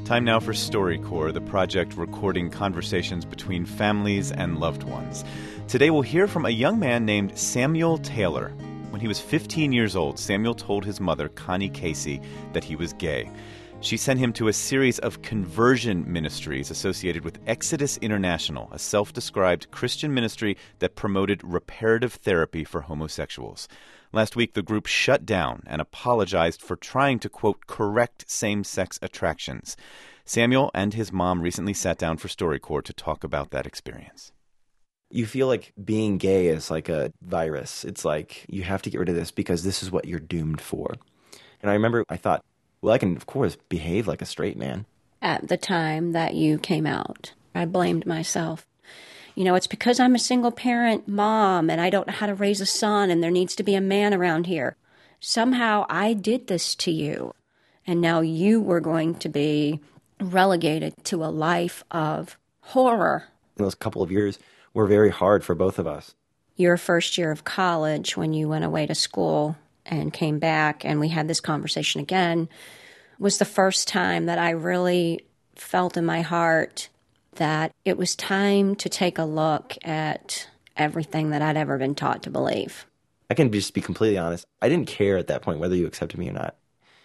Time now for StoryCorps, the project recording conversations between families and loved ones. Today we'll hear from a young man named Samuel Taylor. When he was 15 years old, Samuel told his mother, Connie Casey, that he was gay. She sent him to a series of conversion ministries associated with Exodus International, a self-described Christian ministry that promoted reparative therapy for homosexuals. Last week, the group shut down and apologized for trying to, quote, correct same-sex attractions. Samuel and his mom recently sat down for StoryCorps to talk about that experience. You feel like being gay is like a virus. It's like you have to get rid of this because this is what you're doomed for. And I remember I thought, well, I can, of course, behave like a straight man. At the time that you came out, I blamed myself. You know, it's because I'm a single-parent mom and I don't know how to raise a son and there needs to be a man around here. Somehow I did this to you, and now you were going to be relegated to a life of horror. Those couple of years were very hard for both of us. Your first year of college, when you went away to school and came back and we had this conversation again, was the first time that I really felt in my heart that it was time to take a look at everything that I'd ever been taught to believe. I can just be completely honest. I didn't care at that point whether you accepted me or not.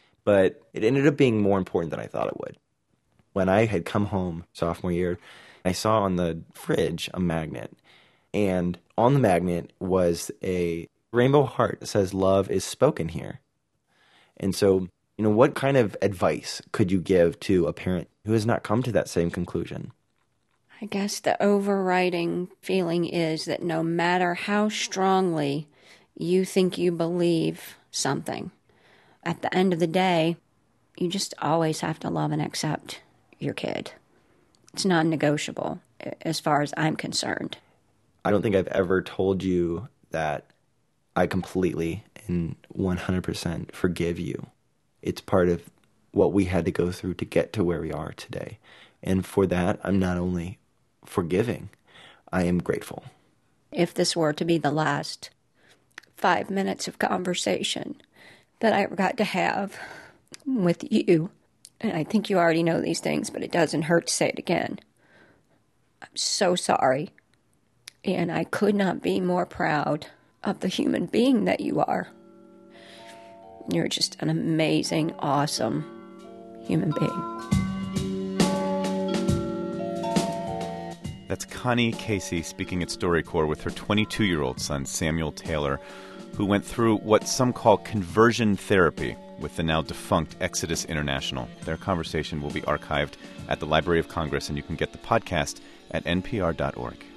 But it ended up being more important than I thought it would. When I had come home sophomore year, I saw on the fridge a magnet. And on the magnet was a rainbow heart that says, "Love is spoken here." And so, what kind of advice could you give to a parent who has not come to that same conclusion? I guess the overriding feeling is that no matter how strongly you think you believe something, at the end of the day, you just always have to love and accept your kid. It's non-negotiable as far as I'm concerned. I don't think I've ever told you that I completely and 100% forgive you. It's part of what we had to go through to get to where we are today. And for that, I'm not only forgiving, I am grateful. If this were to be the last 5 minutes of conversation that I ever got to have with you, and I think you already know these things, but it doesn't hurt to say it again, I'm so sorry. And I could not be more proud of the human being that you are. You're just an amazing, awesome human being. That's Connie Casey speaking at StoryCorps with her 22-year-old son, Samuel Taylor, who went through what some call conversion therapy with the now defunct Exodus International. Their conversation will be archived at the Library of Congress, and you can get the podcast at npr.org.